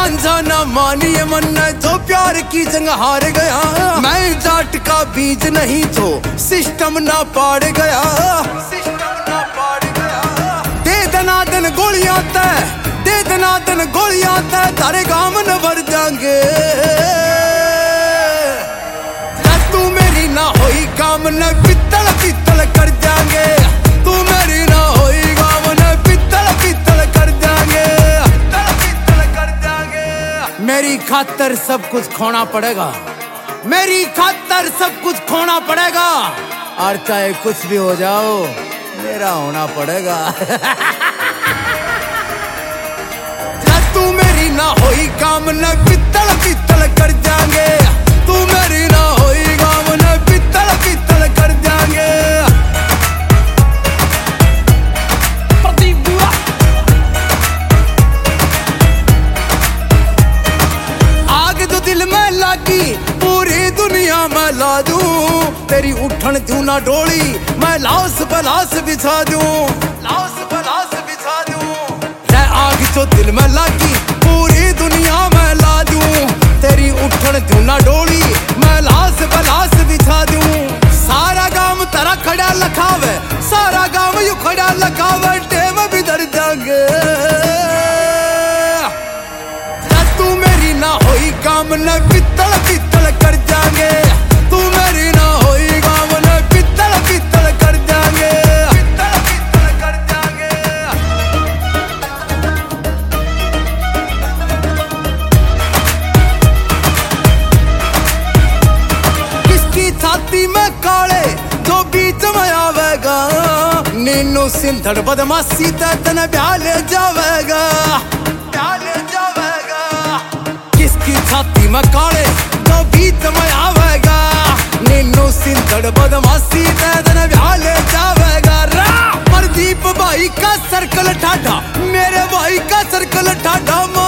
रांझा ना मानिए मन तो प्यार की जंग हार गया। मैं जाट का बीज नहीं तो सिस्टम ना पाड़ गया। दे दनादन गोलियां तय, दे दनादन गोलियां तय, तारे गाम न भर जाएंगे। तू मेरी ना होई काम न पित्तल पित्तल कर जाएंगे। तू मेरी ना होई काम न पित्तल पित्तल कर जाएंगे। पित्तल कर जाएंगे। मेरी खातर सब कुछ खोना पड़ेगा, मेरी खातर सब कुछ खोना पड़ेगा, और चाहे कुछ भी हो जाओ मेरा होना पड़ेगा। तू मेरी ना होई काम न पित्तल पित्तल कर जाएंगे। तू मेरी ना होई काम न पित्तल पित्तल कर जाएंगे। आग जो दिल में लागी पूरी दुनिया में ला दूं। तेरी उठन तू ना डोली मैं लाश बलास बिछा दूं। लाश बलास बिछा दूं। आग जो दिल में लागी पूरी दुनिया में ला दूं। तेरी उठन तू ना डोली मैं लाश बलास बिछा दूं। सारा गांव तेरा खड़ा लखावे, सारा गांव यू खड़ा लखावे, टेम भी धर जाएंगे। तू मेरी ना होई काम न पित्तल पित्तल कर जाएंगे। तू मेरी ना होई काम न पित्तल पित्तल कर जाएंगे। पित्तल पित्तल कर जाएंगे। किसकी छाती में काले जो बीच में आवेगा। नीनू सिंधड़ बदमाशी तन ब्याह ले जावेगा। ब्याह ले जावेगा। किसकी छाती में काले जो बीच में आवेगा। नीनू सिंधड़ बदमाशी तन ब्याह ले जावेगा। प्रदीप भाई का सर्कल ठाठा, मेरे भाई का सर्कल ठाठा।